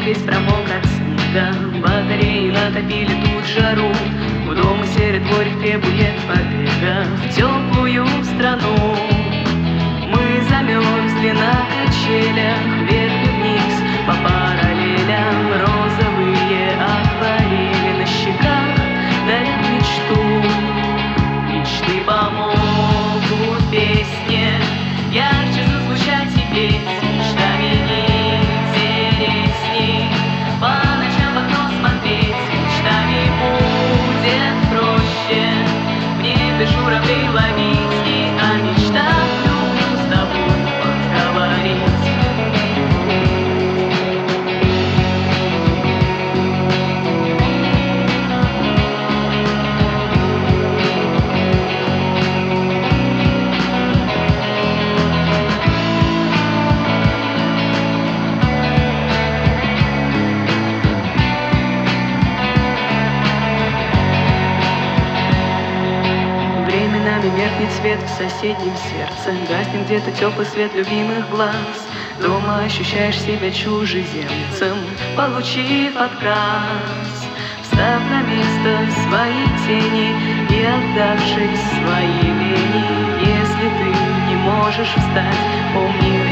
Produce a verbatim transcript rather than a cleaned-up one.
весь промок от снега. Батареи натопили тут жару. В дом середворье требует побега в теплую страну. Мы замерзли на качелях, вверх и вниз по параллелям. Розовые акварели на щеках дарят мечту. Мечты помогут песне ярче зазвучать и петь. Мечтами интересней по ночам в окно смотреть. Мечтами будет проще в небе журавлей ловить. И о мечтах люблю с тобой поговорить. Временами меркнет свет в соседнем сердце, гаснет где-то теплый свет любимых глаз. Дома ощущаешь себя чужеземцем, получив отказ. Встав на место своей тени и отдавшись своей лени. Если ты не можешь встать, помни,